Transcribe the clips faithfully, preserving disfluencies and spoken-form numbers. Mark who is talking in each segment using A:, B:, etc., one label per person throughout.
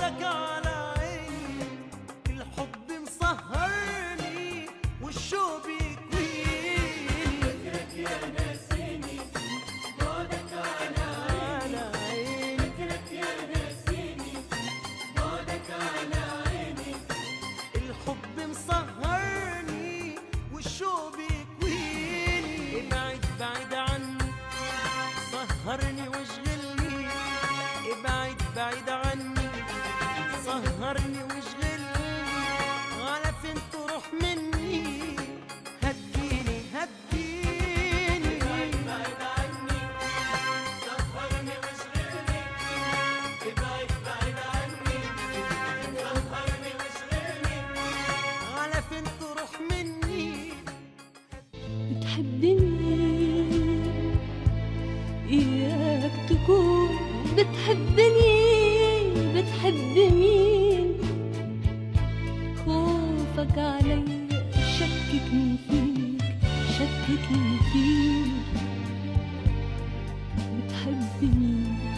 A: بعدك على عيني، الحب مسهرني والشوق بيكويني. فكرك يا ناسيني بعدك على عيني، فكرك يا ناسيني بعدك على عيني، الحب مسهرني والشوق بيكويني. ابعد بعيد عني سهرني واشغلني، ابعد بعيد عني سهرني واشغلني، على فين تروح مني هديني هديني. ابعد بعيد عني سهرني واشغلني، ابعد بعيد عني سهرني واشغلني، على فين تروح مني.
B: بتحبني إياك تكون بتحبني، بتحب مين؟ خوفك علي شككني فيك، شككني فيك. بتحبني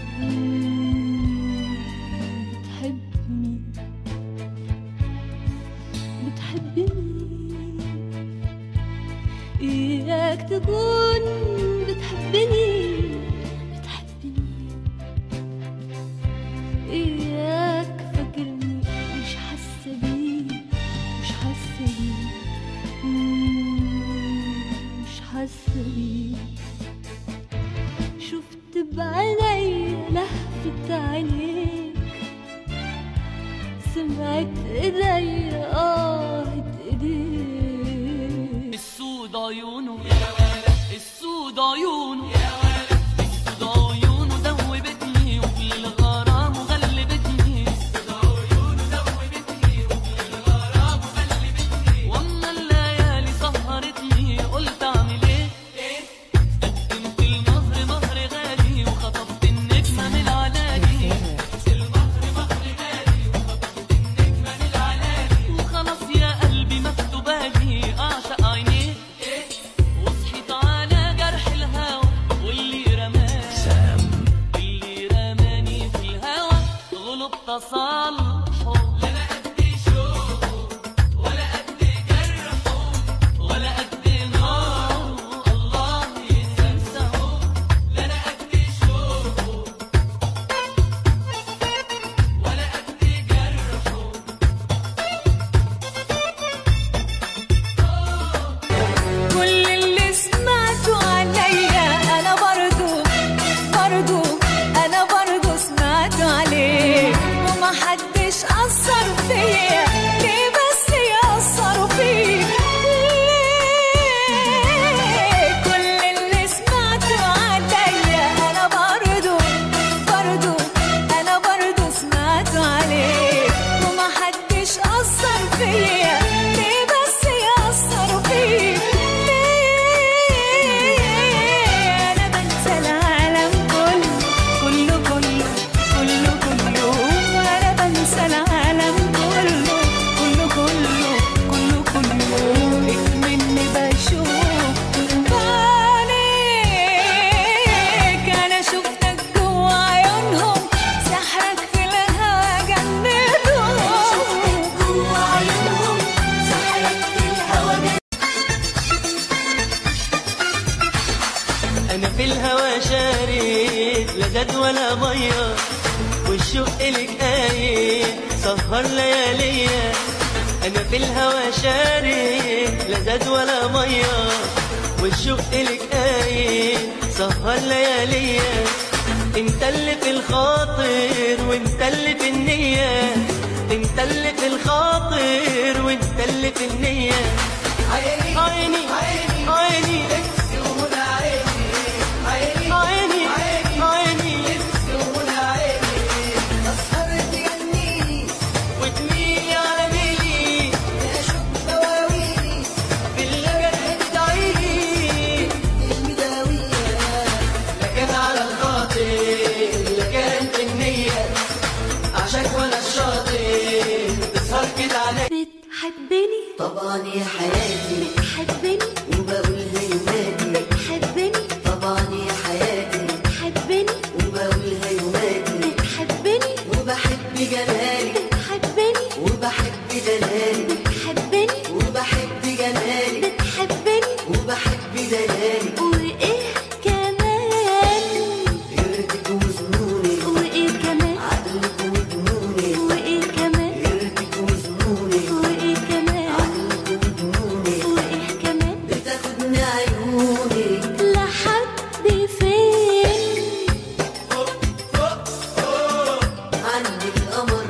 B: بتحبني بتحبني إياك تكون بتحبني، إياك فاكرني مش حاسة بيه، مش حاسة بيه، مش حاسة بيه. شفت بعيني لهفة عينيك، سمعت ايديا آهة ايديك.
C: السود عيونه السود عيونه السود عيونه دوبتني وفي الغرام غلبتني، السود عيونه دوبتني وفي الغرام غلبتني. واما الليالي سهرتني قلت اعمل ايه؟ قدمت المهر مهر غالي وخطفت النجمه من العلاجي، المهر مهر غالي وخطفت النجمه من العلاجي. وخلاص يا قلبي مكتوبالي اعشق عينيه، وصحيت على جرح الهوى واللي رماني، واللي رماني في الهوى غلب تصالحه. لا انا قد شوقه ولا قد جرحه ولا قد ناره الله يسامحه. لا انا قد شوقه ولا قد جرحه.
B: كل اللي سمعته عليا انا برضو برضو انا برضو سمعته عليك، وما حدش اثر فيا، ليه بس يأثروا فيك؟ ليه؟ كل اللي سمعته عليا انا برضو برضو انا برضو سمعته عليك، وما حدش اثر فيا، ليه بس يأثروا فيك؟ أنا بنسى العالم كله كله كله كله كله، أنا بنسى العالم كله كله كله كله كله. مني بشوف بعينيك، أنا شفتك جوا عيونهم، سحرك في الهوا جنبهم، جوا عيونهم سحرك في الهوا.
A: أنا في الهوى شارد لا زاد ولا مية، والشوق لك قايد سهر لياليا. أنا في الهوى شارد لا زاد ولا مية، والشوق لك قايد سهر لياليا. انت اللي في الخاطر وانت اللي في النية، انت اللي في الخاطر وانت اللي في النية. عيني عيني عيني عيني عيني عيني تسهر تجنيني وتميلي على ميلي، اشوف دواويني بالجرح تدعيلي المداوية. لا كان على الخاطر لا كان في النية، عشاك وانا الشاطر تسهر كده عليا.
B: بتحبني
D: طبعا يا حياتي،
B: بتحبني
D: وبقولها يوماتي،
B: بتحبني
D: طبعا يا حياتي،
B: بتحبني
D: وبقولها يوماتي،
B: بتحبني
D: وبحب جمالي. دلالي
B: بتحبني
D: وبحب جمالي
B: بتحبني
D: وبحب دلالي
B: وايه كمان
D: غيرتك وظنوني
B: وايه كمان
D: عقلك وجنوني
B: وايه كمان
D: غيرتك وظنوني
B: وايه كمان
D: عقلك وجنوني
B: وايه كمان
D: بتاخدني عيوني
B: لحد فين
D: عند القمر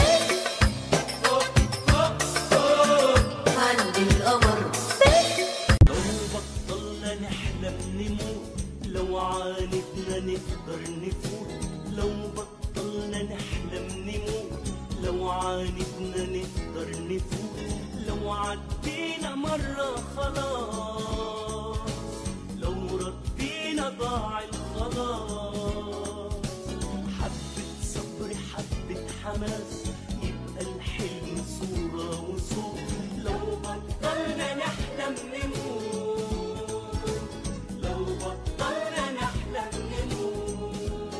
D: عند القمر
A: لو بطلنا نحلم نموت لو عاندنا نقدر نفوت لو بطلنا نحلم نموت لو عاندنا نقدر نفوت لو عدينا مرة خلاص لو ردينا ضاع الخلاص حبة صبر حبة حماس يبقى الحلم صورة وصوت لو بطلنا نحلم نموت لو بطلنا نحلم نموت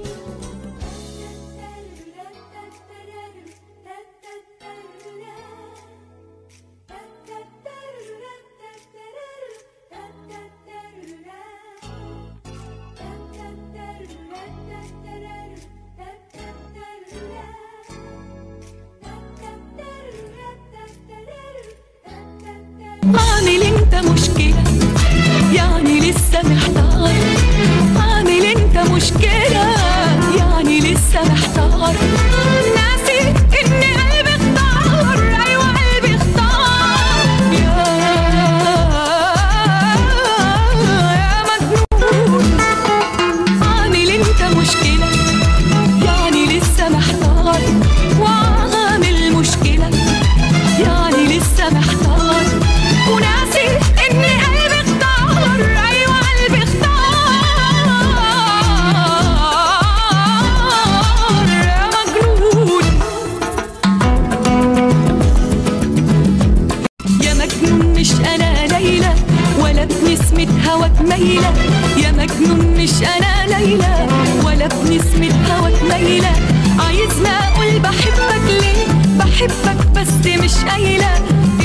B: عامل انت مشكلة يعني لسه محتار عامل انت مشكلة يعني لسه محتار ناسي ان قلبي اختار ايوه قلبي اختار يا يا مجنون عامل انت مشكلة يعني لسه محتار وعامل مشكلة يعني لسه محتار وناسي ان قلبي اختار ايوه قلبي اختار يا مجنون يا مجنون مش انا ليلى ولا بنسمة هواك ميلة يا مجنون مش انا ليلى ولا بنسمة هواك ميلة عايزني اقول بحبك ليه بحبك بس مش قايلة